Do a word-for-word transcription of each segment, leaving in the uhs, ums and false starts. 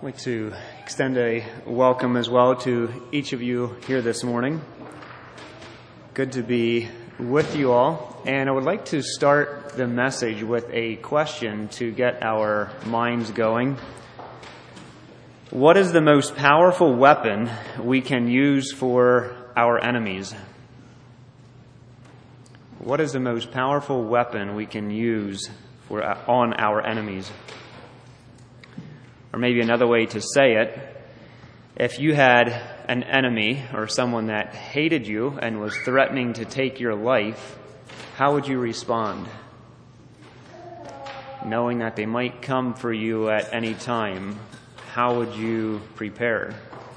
I'd like to extend a welcome as well to each of you here this morning. Good to be with you all. And I would like to start the message with a question to get our minds going. What is the most powerful weapon we can use for our enemies? What is the most powerful weapon we can use for on our enemies? Or maybe another way to say it, if you had an enemy or someone that hated you and was threatening to take your life, how would you respond? Knowing that they might come for you at any time, how would you prepare?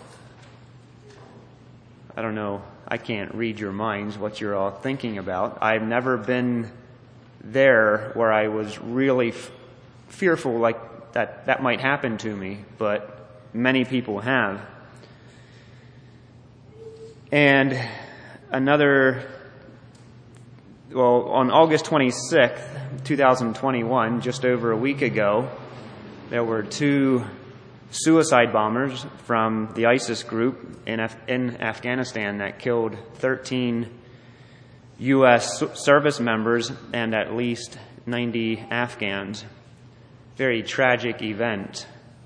I don't know. I can't read your minds, what you're all thinking about. I've never been there where I was really f- fearful like that that might happen to me, but many people have. And another, well, on August twenty-sixth, twenty twenty-one, just over a week ago, there were two suicide bombers from the ISIS group in, Af- in Afghanistan that killed thirteen U S service members and at least ninety Afghans. Very tragic event.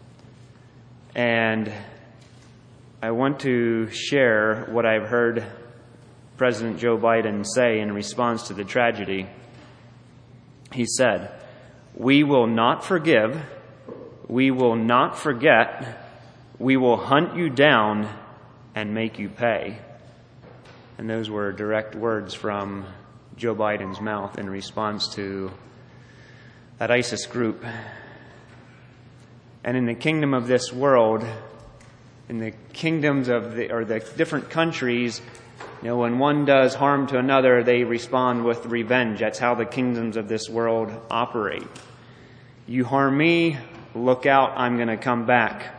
And I want to share what I've heard President Joe Biden say in response to the tragedy. He said, "We will not forgive, we will not forget, we will hunt you down and make you pay." And those were direct words from Joe Biden's mouth in response to that ISIS group. And in the kingdom of this world, in the kingdoms of the, or the different countries, you know, when one does harm to another, they respond with revenge. That's how the kingdoms of this world operate. You harm me, look out, I'm going to come back.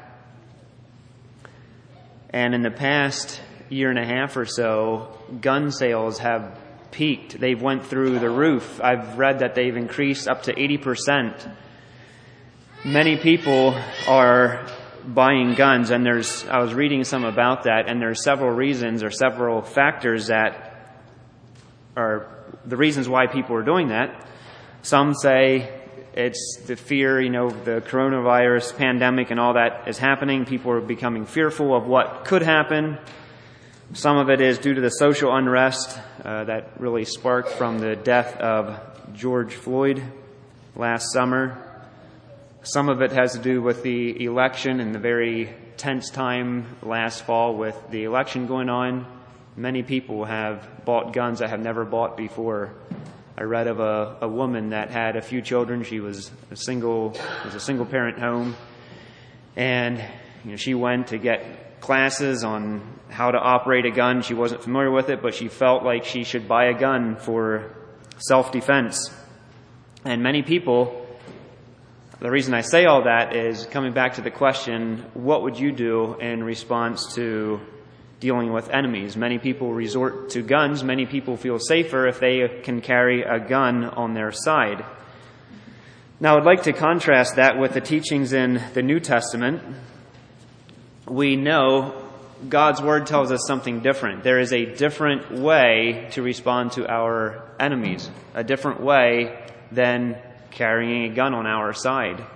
And in the past year and a half or so, gun sales have peaked. They've went through the roof. I've read that they've increased up to eighty percent. Many people are buying guns, and there's, I was reading some about that, and there's several reasons or several factors that are the reasons why people are doing that. Some say it's the fear, you know, the coronavirus pandemic and all that is happening. People are becoming fearful of what could happen. Some of it is due to the social unrest uh, that really sparked from the death of George Floyd last summer. Some of it has to do with the election and the very tense time last fall with the election going on. Many people have bought guns that have never bought before. I read of a, a woman that had a few children. She was a single, it was a single parent home, and you know she went to get classes on how to operate a gun. She wasn't familiar with it, but she felt like she should buy a gun for self-defense. And many people. The reason I say all that is coming back to the question, what would you do in response to dealing with enemies? Many people resort to guns. Many people feel safer if they can carry a gun on their side. Now, I'd like to contrast that with the teachings in the New Testament. We know God's Word tells us something different. There is a different way to respond to our enemies, a different way than carrying a gun on our side.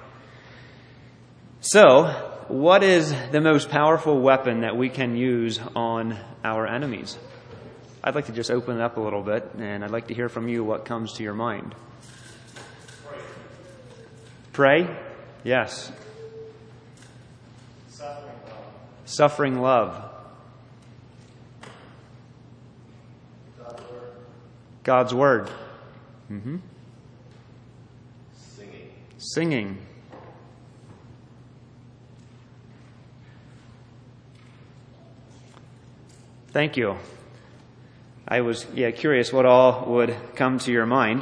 So, what is the most powerful weapon that we can use on our enemies? I'd like to just open it up a little bit, and I'd like to hear from you what comes to your mind. Pray? Pray? Yes. Suffering love. Suffering love. God's word. God's word. Mm-hmm. Singing. Thank you. I was yeah curious what all would come to your mind.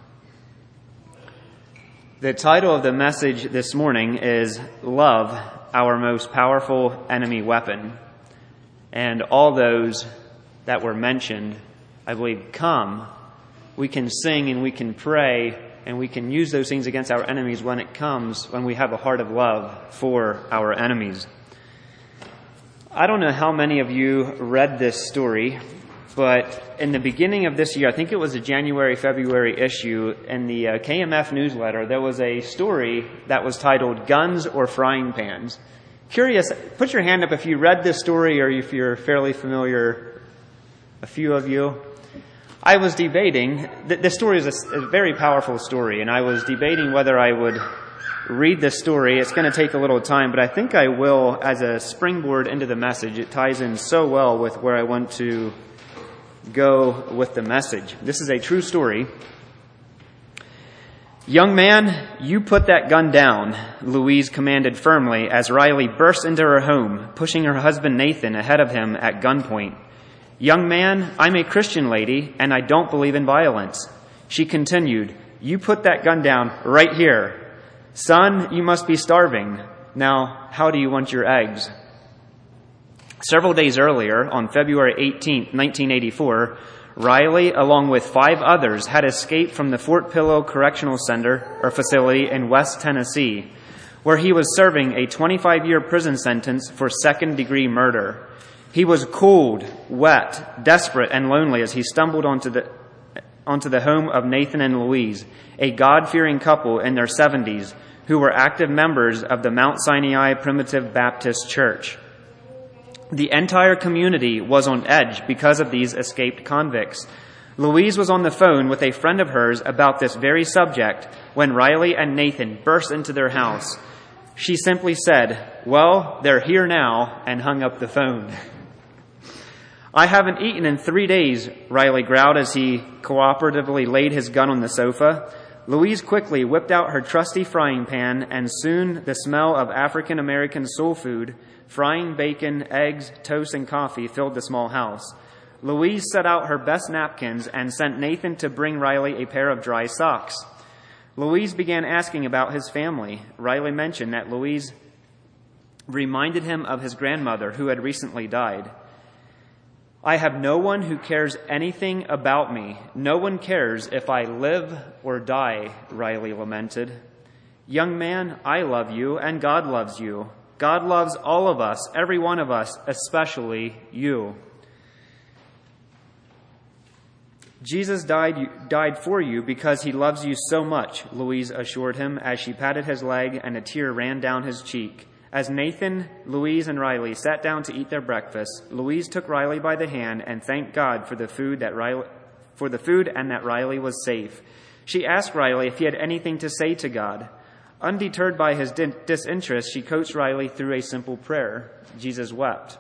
The title of the message this morning is Love, Our Most Powerful Enemy Weapon. And all those that were mentioned, I believe, come. We can sing and we can pray and we can use those things against our enemies when it comes, when we have a heart of love for our enemies. I don't know how many of you read this story, but in the beginning of this year, I think it was a January, February issue, in the uh, K M F newsletter, there was a story that was titled Guns or Frying Pans. Curious, put your hand up if you read this story or if you're fairly familiar, a few of you. I was debating, th- this story is a, a very powerful story, and I was debating whether I would read this story. It's going to take a little time, but I think I will as a springboard into the message. It ties in so well with where I want to go with the message. This is a true story. "Young man, you put that gun down," Louise commanded firmly as Riley burst into her home, pushing her husband Nathan ahead of him at gunpoint. "Young man, I'm a Christian lady, and I don't believe in violence." She continued, "You put that gun down right here. Son, you must be starving. Now, how do you want your eggs?" Several days earlier, on February eighteenth, nineteen eighty-four, Riley, along with five others, had escaped from the Fort Pillow Correctional Center or facility in West Tennessee, where he was serving a twenty-five-year prison sentence for second-degree murder. He was cold, wet, desperate, and lonely as he stumbled onto the onto the home of Nathan and Louise, a God-fearing couple in their seventies who were active members of the Mount Sinai Primitive Baptist Church. The entire community was on edge because of these escaped convicts. Louise was on the phone with a friend of hers about this very subject when Riley and Nathan burst into their house. She simply said, "Well, they're here now," and hung up the phone. "I haven't eaten in three days, Riley growled as he cooperatively laid his gun on the sofa. Louise quickly whipped out her trusty frying pan, and soon the smell of African-American soul food, frying bacon, eggs, toast, and coffee filled the small house. Louise set out her best napkins and sent Nathan to bring Riley a pair of dry socks. Louise began asking about his family. Riley mentioned that Louise reminded him of his grandmother who had recently died. "I have no one who cares anything about me. No one cares if I live or die," Riley lamented. "Young man, I love you and God loves you. God loves all of us, every one of us, especially you. Jesus died, died for you because he loves you so much," Louise assured him as she patted his leg and a tear ran down his cheek. As Nathan, Louise, and Riley sat down to eat their breakfast, Louise took Riley by the hand and thanked God for the food that Riley, for the food and that Riley was safe. She asked Riley if he had anything to say to God. Undeterred by his disinterest, she coached Riley through a simple prayer. Jesus wept.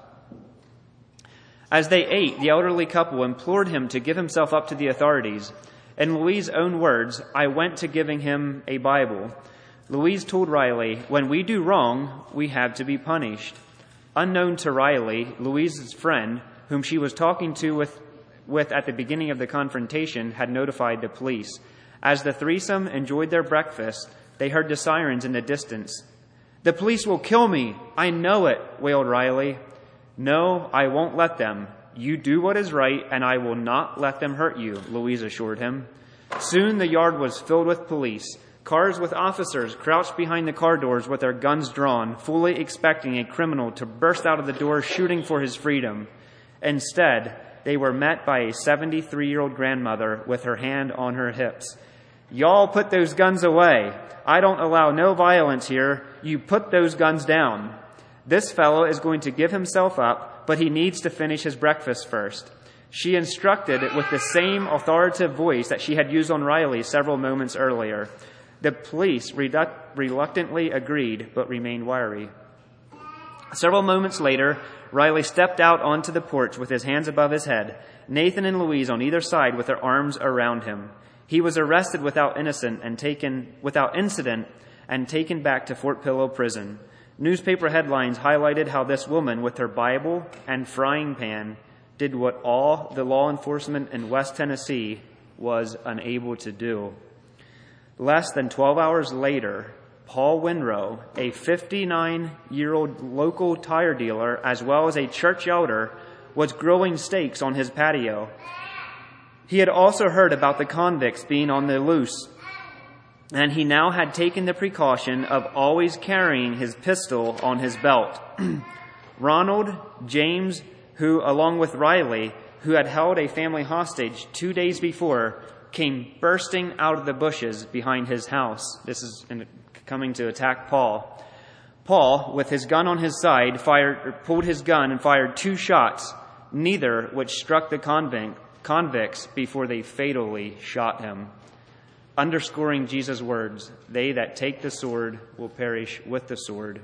As they ate, the elderly couple implored him to give himself up to the authorities. In Louise's own words, "I went to giving him a Bible." Louise told Riley, "When we do wrong, we have to be punished." Unknown to Riley, Louise's friend, whom she was talking to with, with at the beginning of the confrontation, had notified the police. As the threesome enjoyed their breakfast, they heard the sirens in the distance. "The police will kill me. I know it," wailed Riley. "No, I won't let them. You do what is right, and I will not let them hurt you," Louise assured him. Soon the yard was filled with police. Cars with officers crouched behind the car doors with their guns drawn, fully expecting a criminal to burst out of the door shooting for his freedom. Instead, they were met by a seventy-three-year-old grandmother with her hand on her hips. "Y'all put those guns away. I don't allow no violence here. You put those guns down. This fellow is going to give himself up, but he needs to finish his breakfast first." She instructed with the same authoritative voice that she had used on Riley several moments earlier. The police redu- reluctantly agreed, but remained wary. Several moments later, Riley stepped out onto the porch with his hands above his head, Nathan and Louise on either side with their arms around him. He was arrested without innocent and taken without incident and taken back to Fort Pillow prison. Newspaper headlines highlighted how this woman with her Bible and frying pan did what all the law enforcement in West Tennessee was unable to do. Less than twelve hours later, Paul Winrow, a fifty-nine-year-old local tire dealer as well as a church elder, was grilling steaks on his patio. He had also heard about the convicts being on the loose and he now had taken the precaution of always carrying his pistol on his belt. Ronald James, who, along with Riley, who had held a family hostage two days before, came bursting out of the bushes behind his house. This is in, coming to attack Paul. Paul, with his gun on his side, fired, pulled his gun and fired two shots, neither which struck the convict, convicts before they fatally shot him. Underscoring Jesus' words, "They that take the sword will perish with the sword."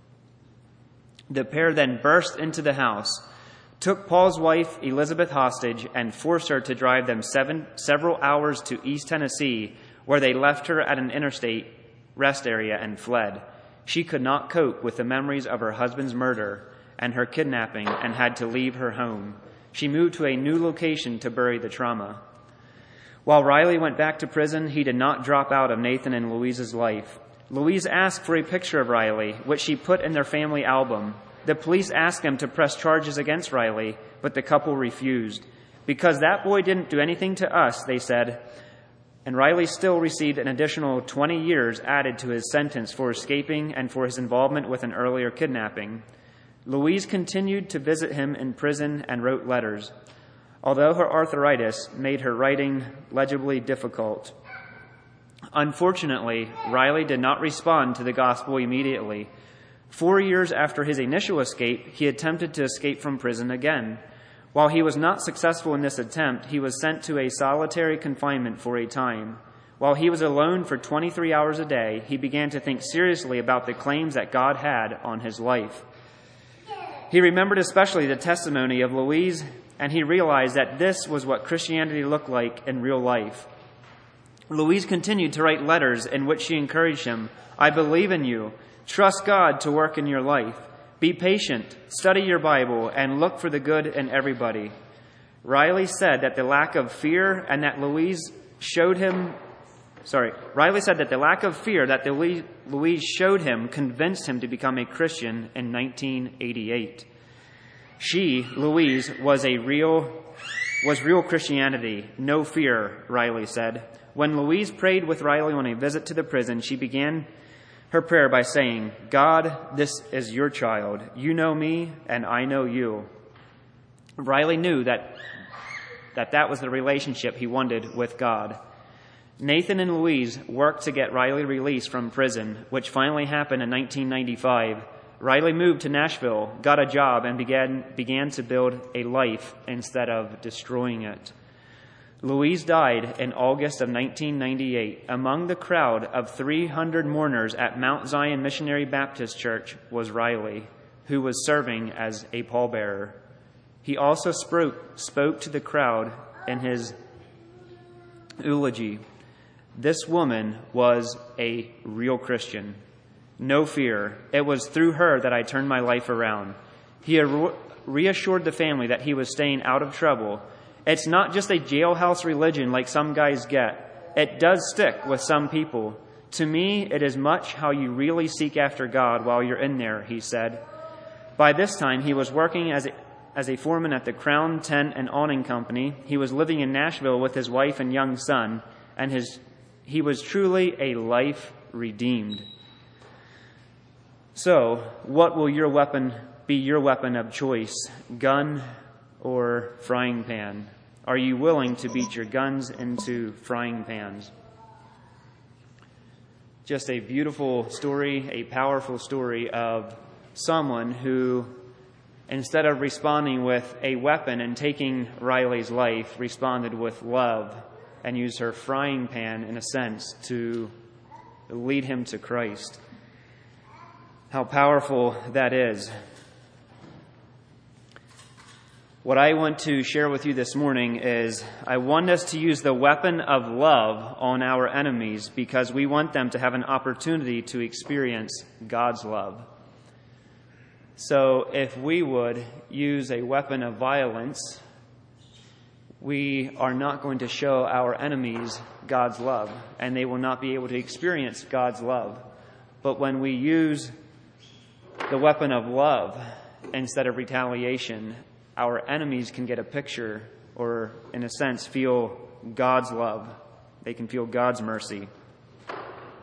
The pair then burst into the house, took Paul's wife Elizabeth hostage, and forced her to drive them seven, several hours to East Tennessee, where they left her at an interstate rest area and fled. She could not cope with the memories of her husband's murder and her kidnapping and had to leave her home. She moved to a new location to bury the trauma. While Riley went back to prison, he did not drop out of Nathan and Louise's life. Louise asked for a picture of Riley, which she put in their family album. The police asked them to press charges against Riley, but the couple refused. "Because that boy didn't do anything to us," they said, and Riley still received an additional twenty years added to his sentence for escaping and for his involvement with an earlier kidnapping. Louise continued to visit him in prison and wrote letters, although her arthritis made her writing legibly difficult. Unfortunately, Riley did not respond to the gospel immediately. Four years after his initial escape, he attempted to escape from prison again. While he was not successful in this attempt, he was sent to a solitary confinement for a time. While he was alone for twenty-three hours a day, he began to think seriously about the claims that God had on his life. He remembered especially the testimony of Louise, and he realized that this was what Christianity looked like in real life. Louise continued to write letters in which she encouraged him. "I believe in you. Trust God to work in your life. Be patient, study your Bible, and look for the good in everybody." Riley said that the lack of fear and that Louise showed him, sorry, Riley said that the lack of fear that Louise showed him convinced him to become a Christian in nineteen eighty-eight. She, Louise, was a real, was real Christianity, no fear, Riley said. When Louise prayed with Riley on a visit to the prison, she began her prayer by saying, "God, this is your child. You know me, and I know you." Riley knew that that, that was the relationship he wanted with God. Nathan and Louise worked to get Riley released from prison, which finally happened in nineteen ninety-five. Riley moved to Nashville, got a job, and began, began to build a life instead of destroying it. Louise died in August of nineteen ninety-eight. Among the crowd of three hundred mourners at Mount Zion Missionary Baptist Church was Riley, who was serving as a pallbearer. He also spoke, spoke to the crowd in his eulogy. This woman was a real Christian. No fear. It was through her that I turned my life around. He reassured the family that he was staying out of trouble. It's not just a jailhouse religion like some guys get. It does stick with some people. To me, it is much how you really seek after God while you're in there, he said. By this time, he was working as a, as a foreman at the Crown Tent and Awning Company. He was living in Nashville with his wife and young son, and his he was truly a life redeemed. So, what will your weapon be your weapon of choice? Gun or frying pan? Are you willing to beat your guns into frying pans? Just a beautiful story, a powerful story of someone who, instead of responding with a weapon and taking Riley's life, responded with love and used her frying pan, in a sense, to lead him to Christ. How powerful that is. What I want to share with you this morning is I want us to use the weapon of love on our enemies because we want them to have an opportunity to experience God's love. So if we would use a weapon of violence, we are not going to show our enemies God's love, and they will not be able to experience God's love. But when we use the weapon of love instead of retaliation, our enemies can get a picture, or in a sense, feel God's love. They can feel God's mercy.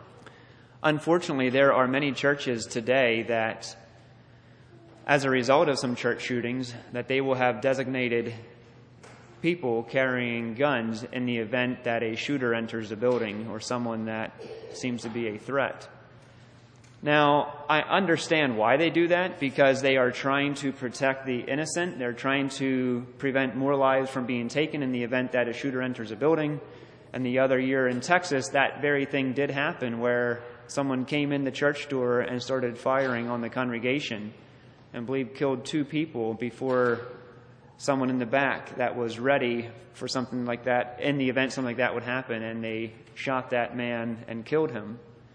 Unfortunately, there are many churches today that, as a result of some church shootings, that they will have designated people carrying guns in the event that a shooter enters the building or someone that seems to be a threat. Now, I understand why they do that, because they are trying to protect the innocent. They're trying to prevent more lives from being taken in the event that a shooter enters a building. And the other year in Texas, that very thing did happen, where someone came in the church door and started firing on the congregation, and I believe killed two people before someone in the back that was ready for something like that, in the event something like that would happen, and they shot that man and killed him.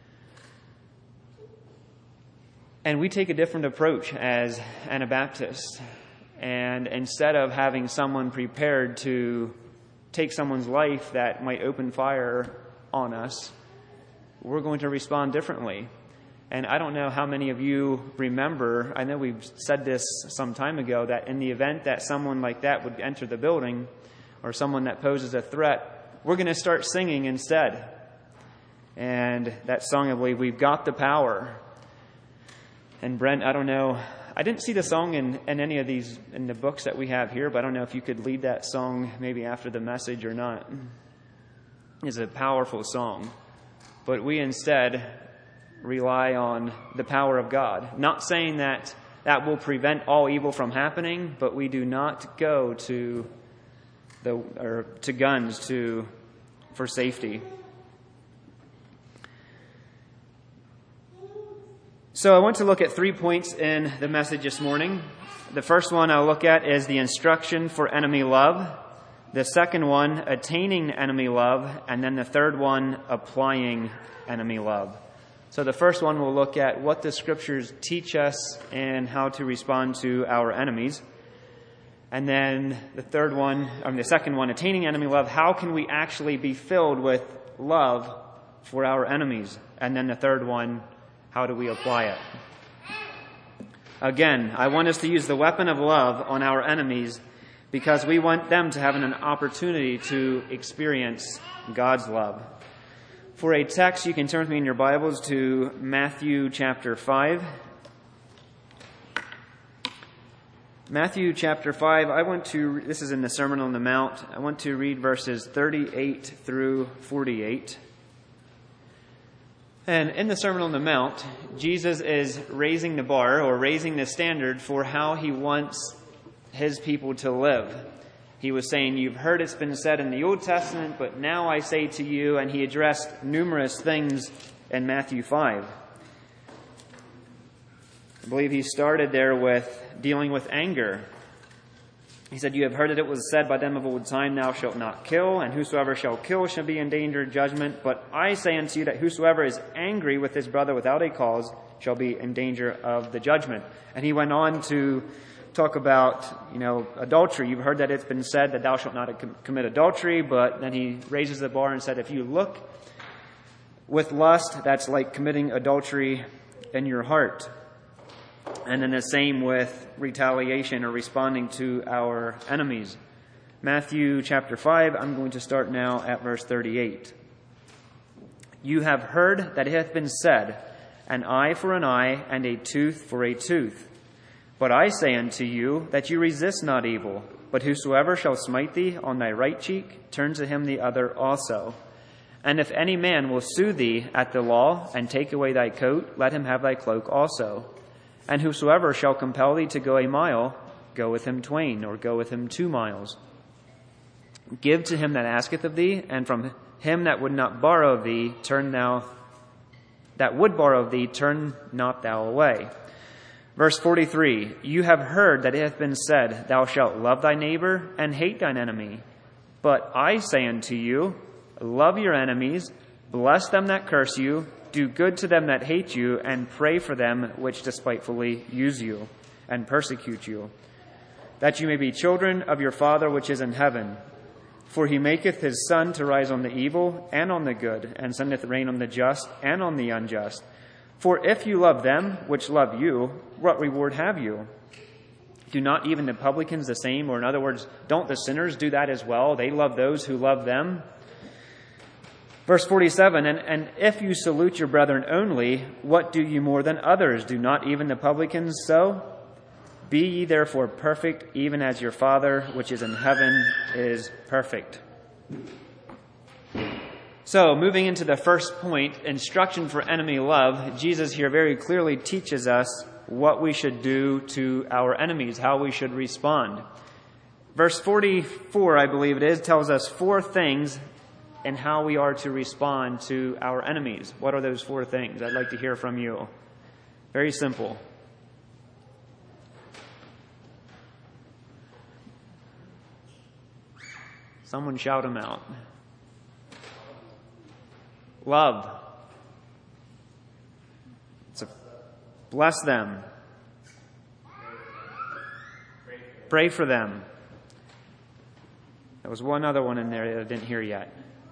And we take a different approach as Anabaptists. And instead of having someone prepared to take someone's life that might open fire on us, we're going to respond differently. And I don't know how many of you remember, I know we've said this some time ago, that in the event that someone like that would enter the building, or someone that poses a threat, we're going to start singing instead. And that song, I believe, We've Got the Power. And Brent, I don't know, I didn't see the song in, in any of these, in the books that we have here, but I don't know if you could lead that song maybe after the message or not. It's a powerful song. But we instead rely on the power of God. Not saying that that will prevent all evil from happening, but we do not go to the or to guns to for safety. So I want to look at three points in the message this morning. The first one I'll look at is the instruction for enemy love. The second one, attaining enemy love. And then the third one, applying enemy love. So the first one, we'll look at what the Scriptures teach us and how to respond to our enemies. And then the third one, I mean the second one, attaining enemy love. How can we actually be filled with love for our enemies? And then the third one, how do we apply it? Again, I want us to use the weapon of love on our enemies because we want them to have an opportunity to experience God's love. For a text, you can turn with me in your Bibles to Matthew chapter five. Matthew chapter five, I want to, this is in the Sermon on the Mount, I want to read verses thirty-eight through forty-eight. And in the Sermon on the Mount, Jesus is raising the bar or raising the standard for how he wants his people to live. He was saying, you've heard it's been said in the Old Testament, but now I say to you, and he addressed numerous things in Matthew five. I believe he started there with dealing with anger. He said, you have heard that it was said by them of old time, thou shalt not kill, and whosoever shall kill shall be in danger of judgment. But I say unto you that whosoever is angry with his brother without a cause shall be in danger of the judgment. And he went on to talk about, you know, adultery. You've heard that it's been said that thou shalt not commit adultery, but then he raises the bar and said, if you look with lust, that's like committing adultery in your heart. And then the same with retaliation or responding to our enemies. Matthew chapter five, I'm going to start now at verse thirty-eight. You have heard that it hath been said, an eye for an eye, and a tooth for a tooth. But I say unto you that you resist not evil, but whosoever shall smite thee on thy right cheek, turn to him the other also. And if any man will sue thee at the law, and take away thy coat, let him have thy cloak also. And whosoever shall compel thee to go a mile, go with him twain, or go with him two miles. Give to him that asketh of thee, and from him that would not borrow of thee, turn thou, that would borrow of thee, turn not thou away. Verse forty-three, you have heard that it hath been said, thou shalt love thy neighbor, and hate thine enemy. But I say unto you, love your enemies, bless them that curse you, do good to them that hate you, and pray for them which despitefully use you and persecute you, that you may be children of your Father which is in heaven. For he maketh his sun to rise on the evil and on the good, and sendeth rain on the just and on the unjust. For if you love them which love you, what reward have you? Do not even the publicans the same? Or in other words, don't the sinners do that as well? They love those who love them. Verse forty-seven, and, and if you salute your brethren only, what do you more than others? Do not even the publicans so? Be ye therefore perfect, even as your Father which is in heaven is perfect. So, moving into the first point, instruction for enemy love, Jesus here very clearly teaches us what we should do to our enemies, how we should respond. Verse forty-four, I believe it is, tells us four things and how we are to respond to our enemies. What are those four things? I'd like to hear from you. Very simple. Someone shout them out. Love. So bless them. Pray for them. There was one other one in there that I didn't hear yet.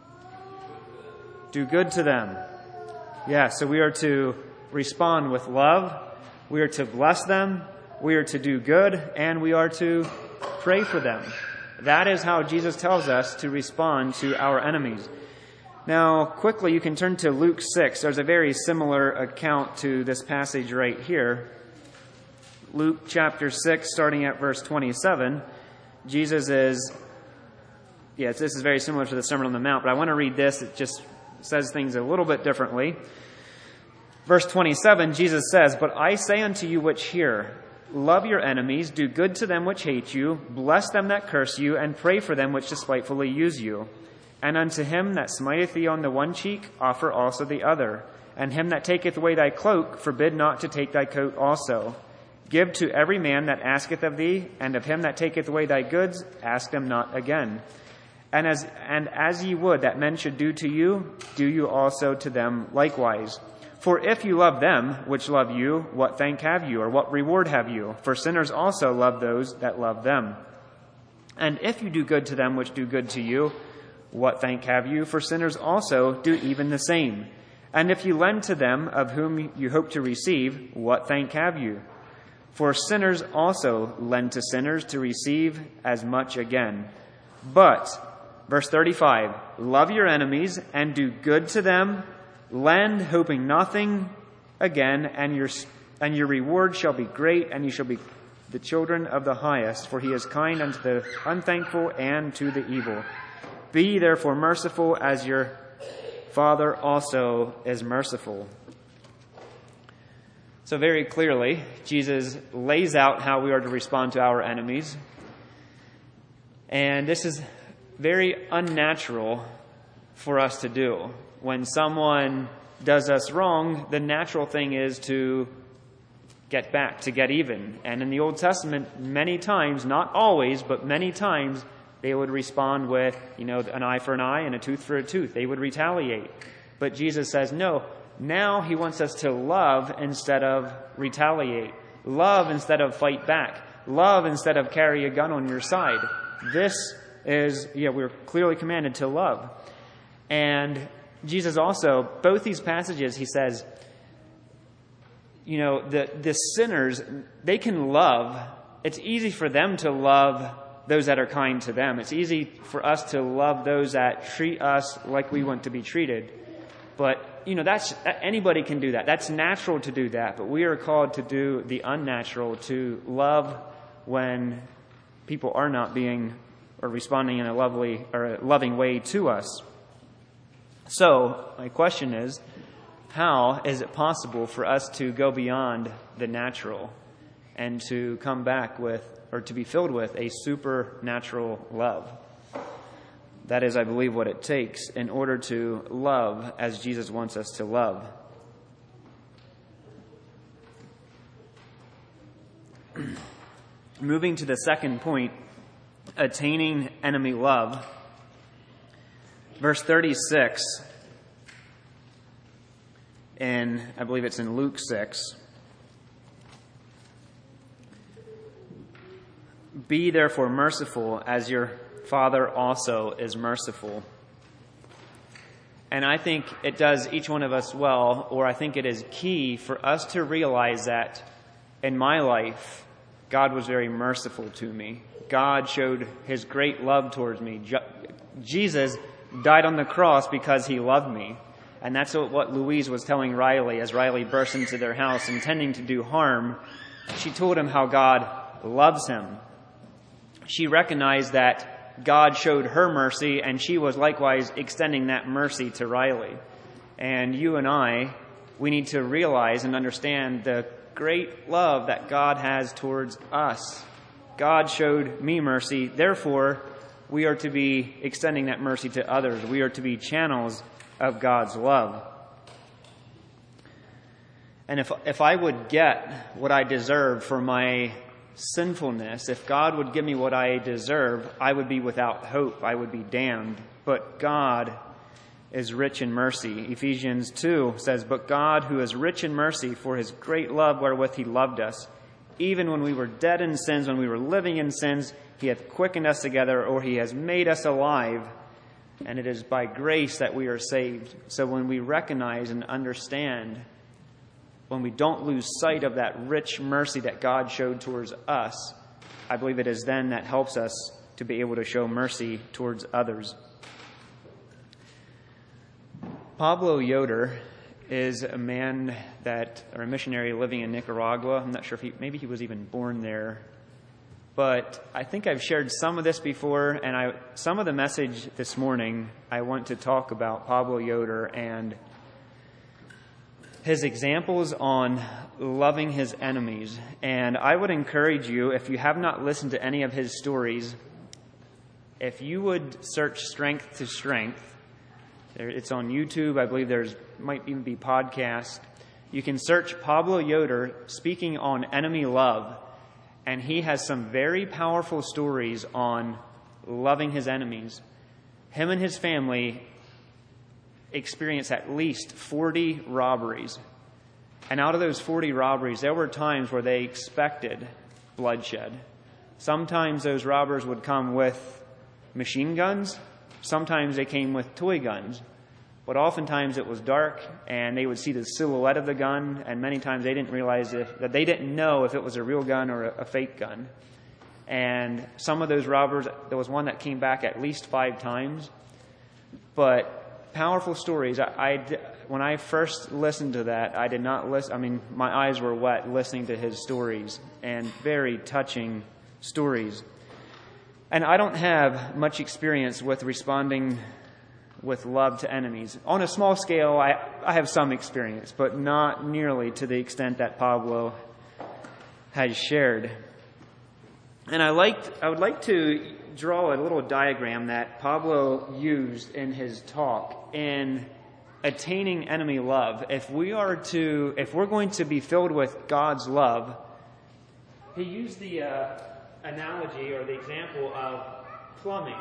Do good to them. Yeah, so we are to respond with love. We are to bless them. We are to do good. And we are to pray for them. That is how Jesus tells us to respond to our enemies. Now, quickly, you can turn to Luke six. There's a very similar account to this passage right here. Luke chapter six, starting at verse twenty-seven. Jesus is, yes, this is very similar to the Sermon on the Mount, but I want to read this. It just says things a little bit differently. Verse twenty-seven, Jesus says, "But I say unto you which hear, love your enemies, do good to them which hate you, bless them that curse you, and pray for them which despitefully use you. And unto him that smiteth thee on the one cheek, offer also the other. And him that taketh away thy cloak, forbid not to take thy coat also. Give to every man that asketh of thee, and of him that taketh away thy goods, ask them not again. And as, and as ye would that men should do to you, do you also to them likewise. For if you love them which love you, what thank have you, or what reward have you? For sinners also love those that love them. And if you do good to them which do good to you, what thank have you? For sinners also do even the same. And if you lend to them of whom you hope to receive, what thank have you? For sinners also lend to sinners to receive as much again. But, verse thirty-five, love your enemies and do good to them, lend hoping nothing again, and your and your reward shall be great, and you shall be the children of the highest, for he is kind unto the unthankful and to the evil. Be ye therefore merciful, as your Father also is merciful." So very clearly, Jesus lays out how we are to respond to our enemies. And this is very unnatural for us to do. When someone does us wrong, the natural thing is to get back, to get even. And in the Old Testament, many times, not always, but many times, they would respond with, you know, an eye for an eye and a tooth for a tooth. They would retaliate. But Jesus says, no, now he wants us to love instead of retaliate. Love instead of fight back. Love instead of carry a gun on your side. This is, yeah, we're clearly commanded to love. And Jesus also, both these passages, he says, you know, the, the sinners, they can love. It's easy for them to love those that are kind to them. It's easy for us to love those that treat us like we want to be treated. But, you know, that's, anybody can do that. That's natural to do that. But we are called to do the unnatural, to love when people are not being or responding in a lovely or a loving way to us. So, my question is, how is it possible for us to go beyond the natural and to come back with, or to be filled with, a supernatural love? That is, I believe, what it takes in order to love as Jesus wants us to love. Moving to the second point, attaining enemy love. Verse thirty-six, and I believe it's in Luke six. Be therefore merciful, as your Father also is merciful. And I think it does each one of us well, or I think it is key for us to realize that in my life, God was very merciful to me. God showed his great love towards me. Jesus died on the cross because he loved me. And that's what Louise was telling Riley as Riley burst into their house intending to do harm. She told him how God loves him. She recognized that God showed her mercy, and she was likewise extending that mercy to Riley. And you and I, we need to realize and understand the great love that God has towards us. God showed me mercy. Therefore, we are to be extending that mercy to others. We are to be channels of God's love. And if if I would get what I deserve for my sinfulness, if God would give me what I deserve, I would be without hope. I would be damned. But God is rich in mercy. Ephesians two says, "But God, who is rich in mercy, for his great love wherewith he loved us, even when we were dead in sins, when we were living in sins, he hath quickened us together, or he has made us alive. And it is by grace that we are saved." So when we recognize and understand, when we don't lose sight of that rich mercy that God showed towards us, I believe it is then that helps us to be able to show mercy towards others. Pablo Yoder is a man that, or a missionary living in Nicaragua. I'm not sure if he, maybe he was even born there. But I think I've shared some of this before, and I, some of the message this morning, I want to talk about Pablo Yoder and his examples on loving his enemies. And I would encourage you, if you have not listened to any of his stories, if you would search Strength to Strength, it's on YouTube. I believe there's might even be podcasts. You can search Pablo Yoder speaking on enemy love, and he has some very powerful stories on loving his enemies. Him and his family experienced at least forty robberies. And out of those forty robberies, there were times where they expected bloodshed. Sometimes those robbers would come with machine guns. Sometimes they came with toy guns. But oftentimes it was dark, and they would see the silhouette of the gun, and many times they didn't realize if, that they didn't know if it was a real gun or a, a fake gun. And some of those robbers, there was one that came back at least five times. But powerful stories. I, I, when I first listened to that, I did not listen. I mean, my eyes were wet listening to his stories, and very touching stories. And I don't have much experience with responding with love to enemies. On a small scale, I, I have some experience, but not nearly to the extent that Pablo has shared. And I liked, I would like to draw a little diagram that Pablo used in his talk in attaining enemy love. If we are to, if we're going to be filled with God's love, he used the uh, analogy or the example of plumbing.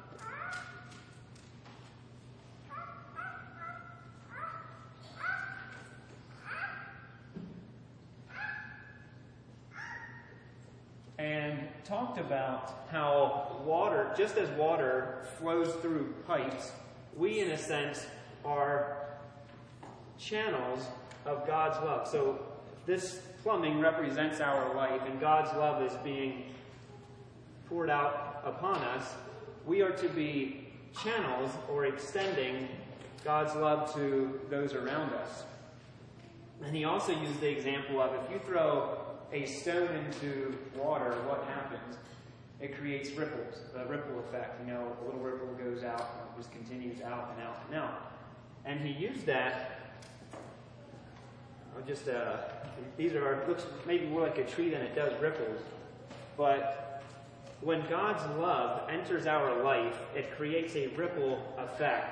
And talked about how water, just as water flows through pipes, we, in a sense, are channels of God's love. So this plumbing represents our life, and God's love is being poured out upon us. We are to be channels or extending God's love to those around us. And he also used the example of if you throw a stone into water, what happens? It creates ripples, a ripple effect. You know, a little ripple goes out and it just continues out and out and out. And he used that. I'll just uh, these are looks maybe more like a tree than it does ripples. But when God's love enters our life, it creates a ripple effect.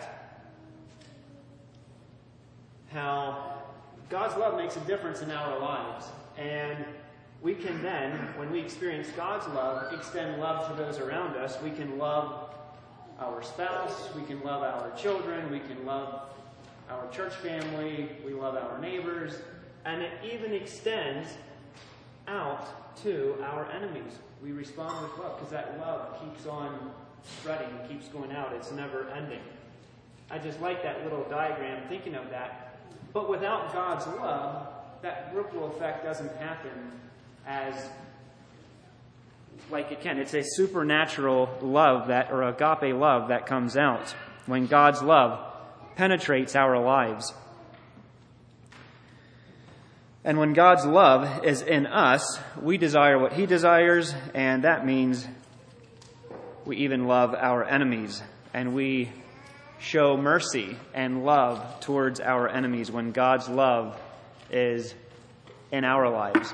How God's love makes a difference in our lives, and we can then, when we experience God's love, extend love to those around us. We can love our spouse, we can love our children, we can love our church family, we love our neighbors, and it even extends out to our enemies. We respond with love because that love keeps on spreading, keeps going out. It's never ending. I just like that little diagram, thinking of that. But without God's love, that ripple effect doesn't happen as like it can. It's a supernatural love that, or agape love that comes out. when God's love penetrates our lives. And when God's love is in us, we desire what He desires, and that means we even love our enemies, and we show mercy and love towards our enemies when God's love is in our lives.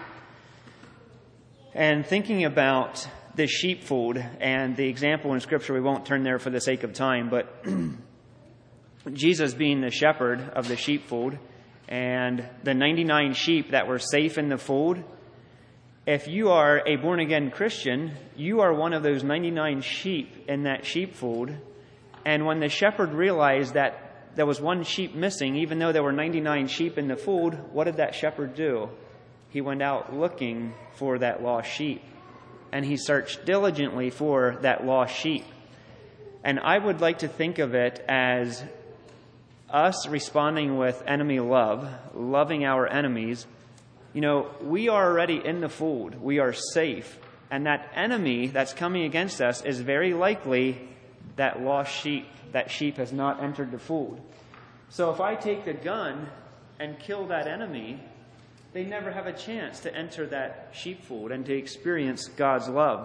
And thinking about the sheepfold and the example in Scripture, we won't turn there for the sake of time, but Jesus being the shepherd of the sheepfold and the ninety-nine sheep that were safe in the fold, if you are a born-again Christian, you are one of those ninety-nine sheep in that sheepfold. And when the shepherd realized that there was one sheep missing, even though there were ninety-nine sheep in the fold, what did that shepherd do? He went out looking for that lost sheep. And he searched diligently for that lost sheep. And I would like to think of it as us responding with enemy love, loving our enemies. You know, we are already in the fold. We are safe. And that enemy that's coming against us is very likely that lost sheep. That sheep has not entered the fold. So if I take the gun and kill that enemy, they never have a chance to enter that sheepfold and to experience God's love.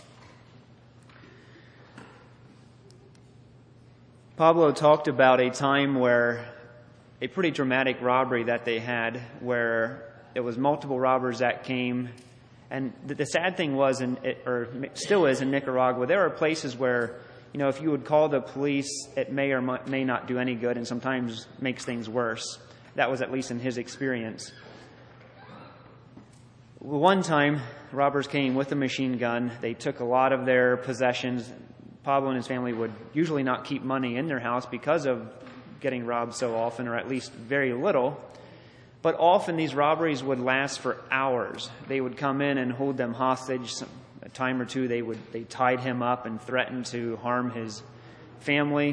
Pablo talked about a time where a pretty dramatic robbery that they had, where it was multiple robbers that came. And the, the sad thing was, in, or still is in Nicaragua, there are places where, you know, if you would call the police, it may or may not do any good and sometimes makes things worse. That was at least in his experience. One time, robbers came with a machine gun. They took a lot of their possessions. Pablo and his family would usually not keep money in their house because of getting robbed so often, or at least very little. But often these robberies would last for hours. They would come in and hold them hostage. A time or two they would they tied him up and threatened to harm his family.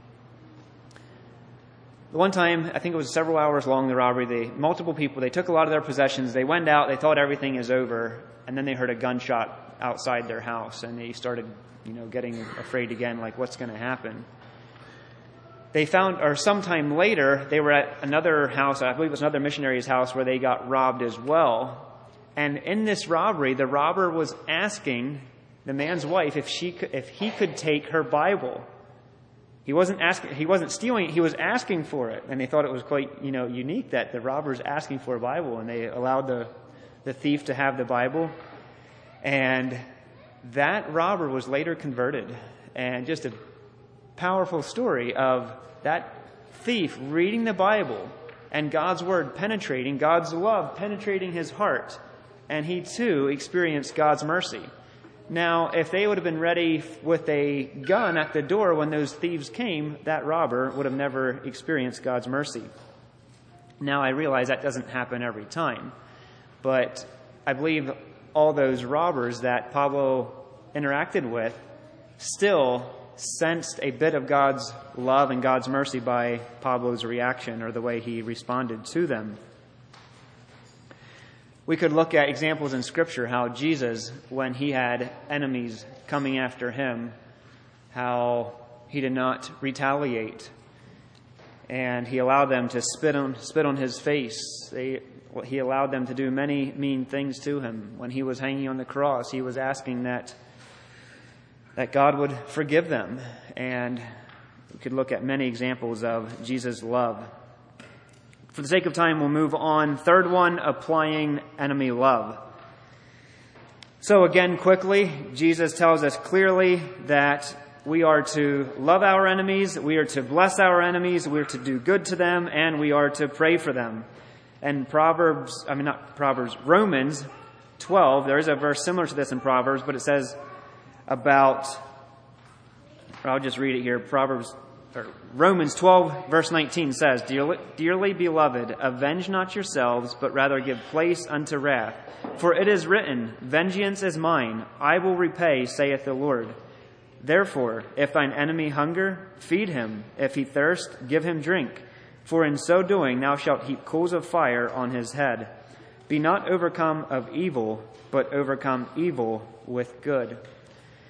The one time, I think it was several hours long, the robbery, they, multiple people, they took a lot of their possessions, they went out, they thought everything is over, and then they heard a gunshot outside their house, and they started, you know, getting afraid again, like, what's going to happen? They found, or sometime later, they were at another house, I believe it was another missionary's house, where they got robbed as well. And in this robbery, the robber was asking the man's wife if she could, if he could take her Bible. He wasn't asking, he wasn't stealing it, he was asking for it. And they thought it was quite, you know, unique that the robber's asking for a Bible, and they allowed the, the thief to have the Bible. And that robber was later converted. And just a powerful story of that thief reading the Bible and God's word penetrating, God's love penetrating his heart. And he too experienced God's mercy. Now, if they would have been ready with a gun at the door when those thieves came, that robber would have never experienced God's mercy. Now, I realize that doesn't happen every time, but I believe all those robbers that Pablo interacted with still sensed a bit of God's love and God's mercy by Pablo's reaction or the way he responded to them. We could look at examples in Scripture how Jesus, when he had enemies coming after him, how he did not retaliate. And he allowed them to spit on, spit on his face. They, he allowed them to do many mean things to him. When he was hanging on the cross, he was asking that, that God would forgive them. And we could look at many examples of Jesus' love. For the sake of time, we'll move on. Third one, applying enemy love. So again, quickly, Jesus tells us clearly that we are to love our enemies, we are to bless our enemies, we are to do good to them, and we are to pray for them. And Proverbs, I mean not Proverbs, Romans twelve, there is a verse similar to this in Proverbs, but it says about, I'll just read it here, Proverbs Or Romans twelve, verse nineteen says, Dearly, dearly beloved, avenge not yourselves, but rather give place unto wrath. For it is written, Vengeance is mine, I will repay, saith the Lord. Therefore, if thine enemy hunger, feed him. If he thirst, give him drink. For in so doing thou shalt heap coals of fire on his head. Be not overcome of evil, but overcome evil with good.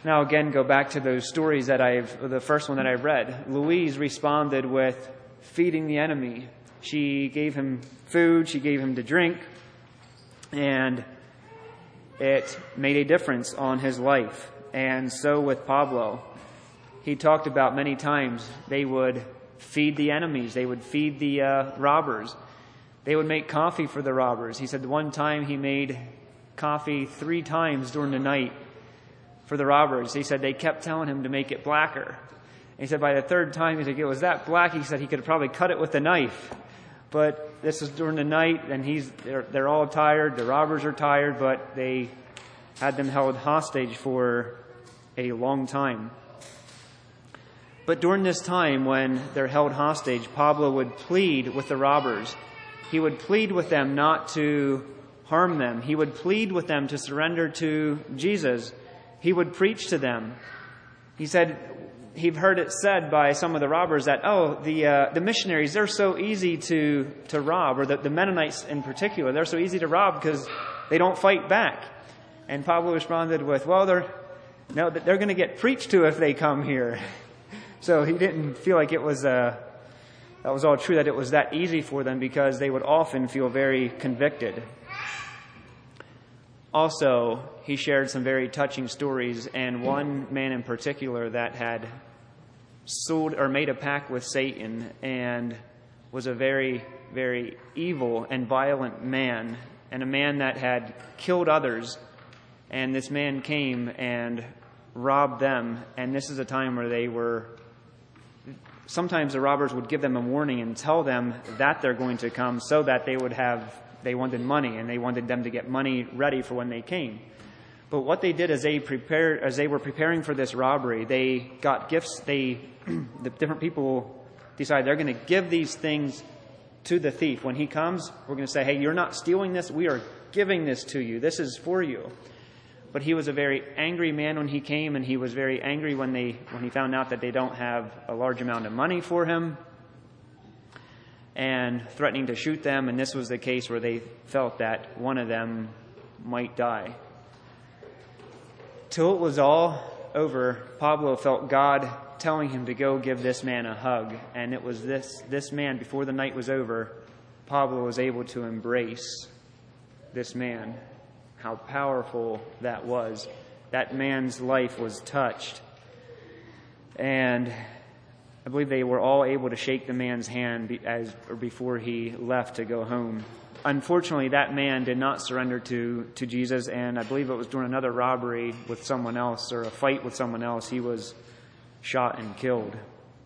Now again, go back to those stories that I've, the first one that I read. Louise responded with feeding the enemy. She gave him food, she gave him to drink, and it made a difference on his life. And so with Pablo, he talked about many times they would feed the enemies, they would feed the uh, robbers, they would make coffee for the robbers. He said the one time he made coffee three times during the night for the robbers. He said they kept telling him to make it blacker. And he said by the third time, he said it was that black, he said he could probably cut it with a knife. But this is during the night, and he's they're, they're all tired, the robbers are tired, but they had them held hostage for a long time. But during this time when they're held hostage, Pablo would plead with the robbers. He would plead with them not to harm them. He would plead with them to surrender to Jesus. He would preach to them. He said, he'd heard it said by some of the robbers that, oh, the uh, the missionaries, they're so easy to, to rob, or the, the Mennonites in particular, they're so easy to rob because they don't fight back. And Pablo responded with, well, they're, no, they're going to get preached to if they come here. So he didn't feel like it was uh, that was all true, that it was that easy for them, because they would often feel very convicted. Also, he shared some very touching stories, and one man in particular that had sold or made a pact with Satan and was a very, very evil and violent man, and a man that had killed others. And this man came and robbed them, and this is a time where they were, sometimes the robbers would give them a warning and tell them that they're going to come so that they would have, they wanted money, and they wanted them to get money ready for when they came. But what they did as they prepared, as they were preparing for this robbery, they got gifts. They, the different people decided they're going to give these things to the thief. When he comes, we're going to say, hey, you're not stealing this. We are giving this to you. This is for you. But he was a very angry man when he came, and he was very angry when they when he found out that they don't have a large amount of money for him, and threatening to shoot them. And this was the case where they felt that one of them might die. Till it was all over, Pablo felt God telling him to go give this man a hug. And it was this, this man, before the night was over, Pablo was able to embrace this man. How powerful that was. That man's life was touched. And I believe they were all able to shake the man's hand as or before he left to go home. Unfortunately, that man did not surrender to, to Jesus, and I believe it was during another robbery with someone else, or a fight with someone else, he was shot and killed.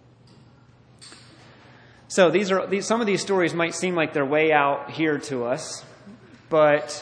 So these are these, some of these stories might seem like they're way out here to us, but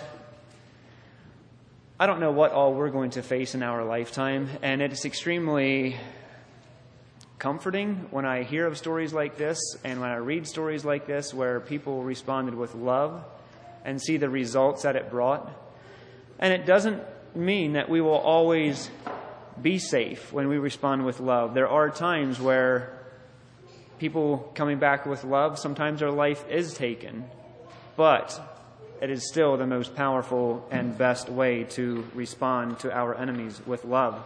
I don't know what all we're going to face in our lifetime, and it is extremely comforting when I hear of stories like this and when I read stories like this where people responded with love and see the results that it brought. And it doesn't mean that we will always be safe when we respond with love. There are times where people coming back with love, sometimes their life is taken, but it is still the most powerful and best way to respond to our enemies with love.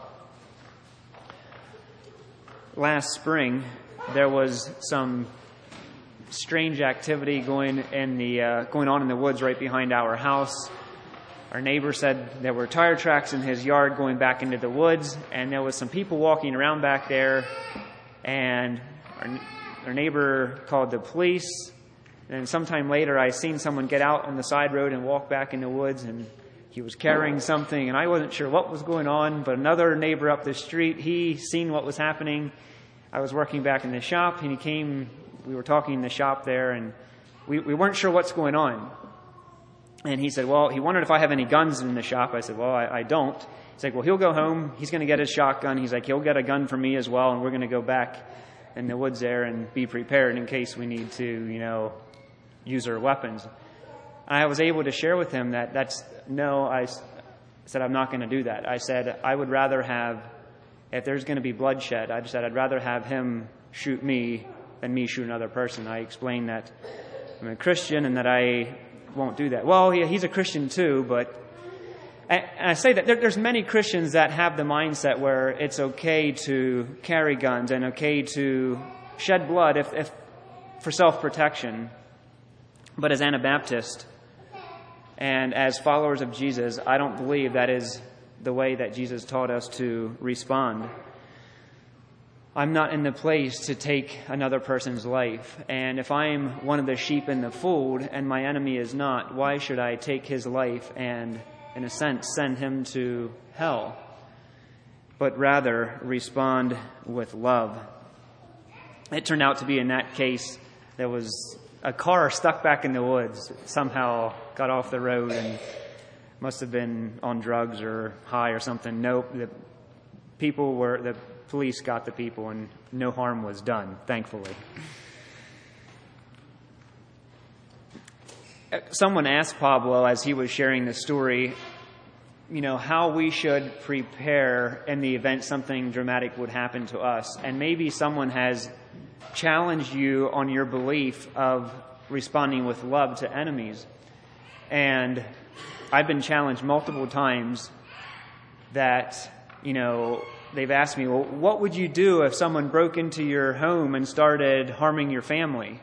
Last spring, there was some strange activity going in the uh, going on in the woods right behind our house. Our neighbor said there were tire tracks in his yard going back into the woods, and there was some people walking around back there. And our, our neighbor called the police. And sometime later, I seen someone get out on the side road and walk back in the woods, and he was carrying something, and I wasn't sure what was going on, but another neighbor up the street, he seen what was happening. I was working back in the shop, and he came, we were talking in the shop there, and we, we weren't sure what's going on. And he said, well, he wondered if I have any guns in the shop. I said, well, I, I don't. He's like, well, he'll go home. He's going to get his shotgun. He's like, he'll get a gun for me as well, and we're going to go back in the woods there and be prepared in case we need to, you know, use our weapons. I was able to share with him that that's, no, I said, I'm not going to do that. I said, I would rather have, if there's going to be bloodshed, I said, I'd rather have him shoot me than me shoot another person. I explained that I'm a Christian and that I won't do that. Well, he, he's a Christian too, but And I say that there, there's many Christians that have the mindset where it's okay to carry guns and okay to shed blood if, if for self-protection. But as Anabaptist and as followers of Jesus, I don't believe that is the way that Jesus taught us to respond. I'm not in the place to take another person's life. And if I'm one of the sheep in the fold and my enemy is not, why should I take his life and, in a sense, send him to hell? But rather respond with love. It turned out to be in that case, there was a car stuck back in the woods, somehow got off the road and must have been on drugs or high or something. Nope, the people were, the police got the people and no harm was done, thankfully. Someone asked Pablo as he was sharing the story, you know, how we should prepare in the event something dramatic would happen to us. And maybe someone has challenged you on your belief of responding with love to enemies. And I've been challenged multiple times that, you know, they've asked me, well, what would you do if someone broke into your home and started harming your family?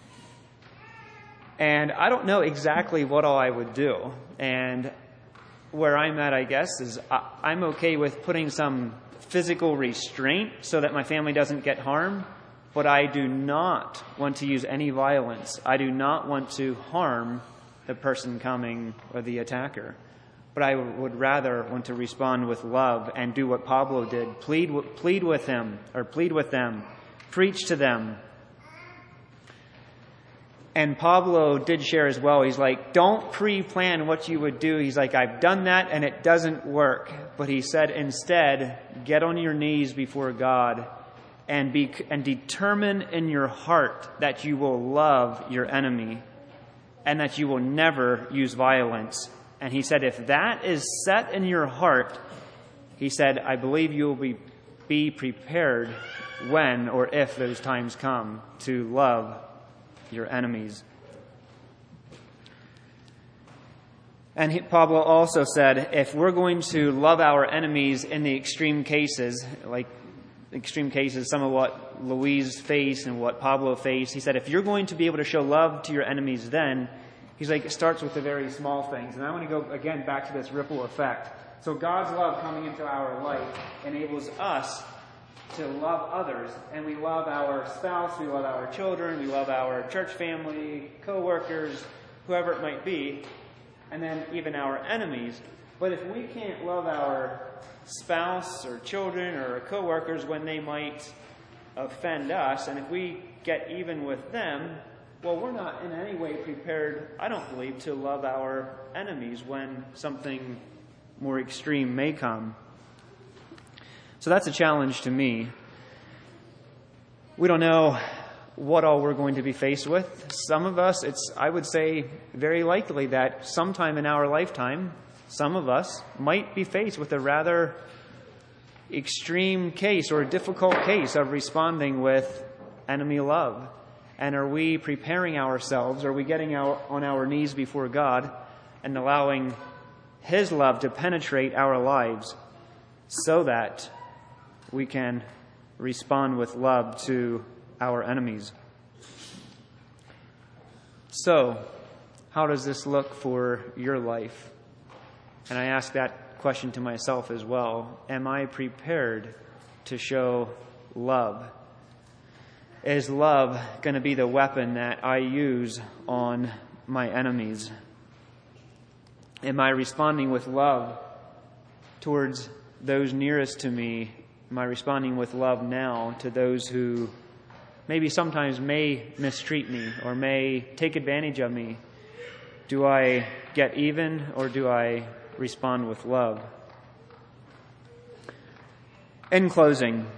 And I don't know exactly what all I would do. And where I'm at, I guess, is I'm okay with putting some physical restraint so that my family doesn't get harmed. But I do not want to use any violence. I do not want to harm the person coming or the attacker. But I would rather want to respond with love and do what Pablo did. Plead, plead with him or plead with them. Preach to them. And Pablo did share as well. He's like, don't pre-plan what you would do. He's like, I've done that and it doesn't work. But he said, instead, get on your knees before God and be and determine in your heart that you will love your enemy and that you will never use violence. And he said, if that is set in your heart, he said, I believe you will be, be prepared when or if those times come to love your enemies. And he, Pablo also said, if we're going to love our enemies in the extreme cases, like extreme cases, some of what Louise faced and what Pablo faced, he said, if you're going to be able to show love to your enemies then, he's like, it starts with the very small things. And I want to go, again, back to this ripple effect. So God's love coming into our life enables us to love others. And we love our spouse, we love our children, we love our church family, co-workers, whoever it might be, and then even our enemies. But if we can't love our spouse or children or co-workers when they might offend us, and if we get even with them, well, we're not in any way prepared, I don't believe, to love our enemies when something more extreme may come. So that's a challenge to me. We don't know what all we're going to be faced with. Some of us, it's, I would say, very likely that sometime in our lifetime, some of us might be faced with a rather extreme case or a difficult case of responding with enemy love. And are we preparing ourselves? Are we getting out on our knees before God and allowing His love to penetrate our lives so that we can respond with love to our enemies? So, how does this look for your life? And I ask that question to myself as well. Am I prepared to show love? Is love going to be the weapon that I use on my enemies? Am I responding with love towards those nearest to me? Am I responding with love now to those who maybe sometimes may mistreat me or may take advantage of me? Do I get even or do I respond with love? In closing,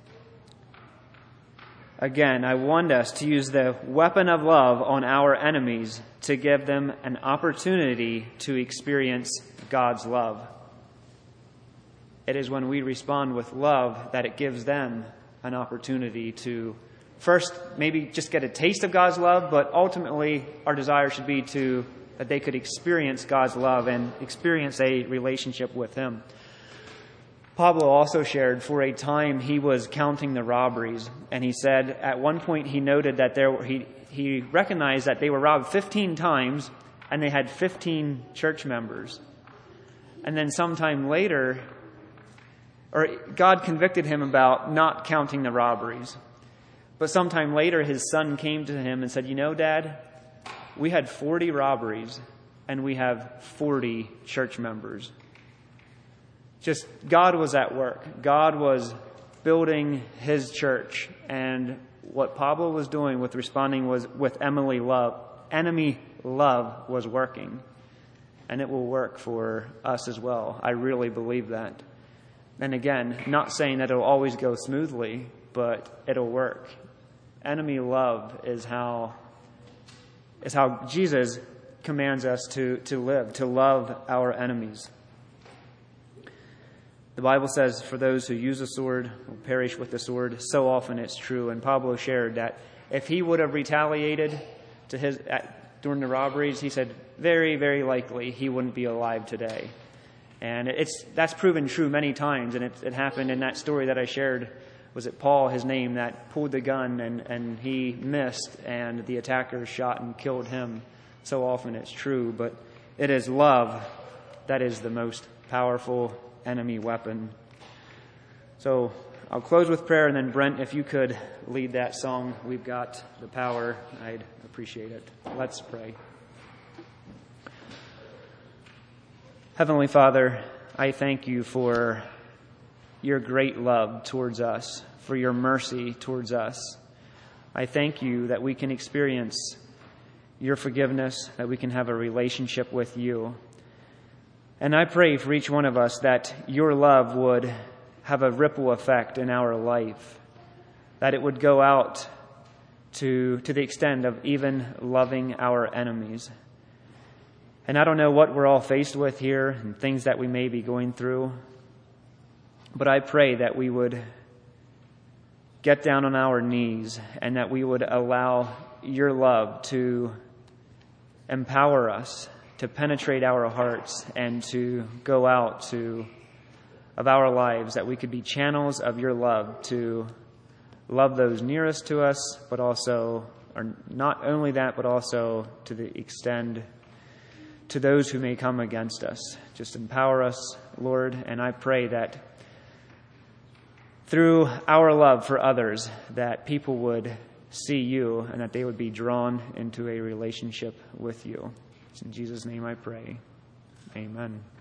again, I want us to use the weapon of love on our enemies to give them an opportunity to experience God's love. It is when we respond with love that it gives them an opportunity to first maybe just get a taste of God's love, but ultimately our desire should be to that they could experience God's love and experience a relationship with him. Pablo also shared for a time he was counting the robberies, and he said at one point he noted that there he he recognized that they were robbed fifteen times and they had fifteen church members. And then sometime later, or God convicted him about not counting the robberies. But sometime later his son came to him and said, "You know, Dad, we had forty robberies and we have forty church members." Just God was at work. God was building his church. And what Pablo was doing with responding was with Emily love, enemy love was working. And it will work for us as well. I really believe that. And again, not saying that it'll always go smoothly, but it'll work. Enemy love is how is how Jesus commands us to, to live, to love our enemies. The Bible says, for those who use the sword will perish with the sword. So often it's true. And Pablo shared that if he would have retaliated to his at, during the robberies, he said, very, very likely he wouldn't be alive today. And it's that's proven true many times. And it, it happened in that story that I shared. Was it Paul, his name, that pulled the gun and, and he missed and the attackers shot and killed him. So often it's true. But it is love that is the most powerful enemy weapon. So I'll close with prayer, and then Brent, if you could lead that song, We've Got the Power, I'd appreciate it. Let's pray. Heavenly Father, I thank you for your great love towards us, for your mercy towards us. I thank you that we can experience your forgiveness, that we can have a relationship with you. And I pray for each one of us that your love would have a ripple effect in our life, that it would go out to, to the extent of even loving our enemies. And I don't know what we're all faced with here and things that we may be going through, but I pray that we would get down on our knees and that we would allow your love to empower us, to penetrate our hearts and to go out to of our lives, that we could be channels of your love to love those nearest to us, but also, or not only that, but also to the extend to those who may come against us. Just empower us, Lord, and I pray that through our love for others, that people would see you and that they would be drawn into a relationship with you. In Jesus' name I pray. Amen.